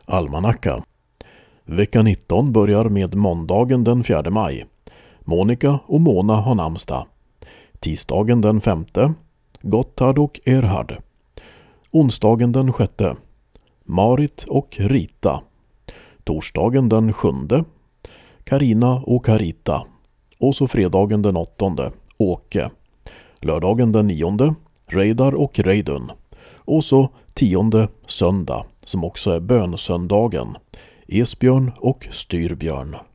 Almanacka. Vecka 19 börjar med måndagen den 4 maj. Monica och Mona har namnsdag. Tisdagen den 5. Gotthard och Erhard. Onsdagen den 6. Marit och Rita. Torsdagen den 7. Karina och Karita. Och så fredagen den 8. Åke. Lördagen den 9. Reidar och Reidun. Och så 10 söndag, som också är bönsöndagen. Esbjörn och Styrbjörn.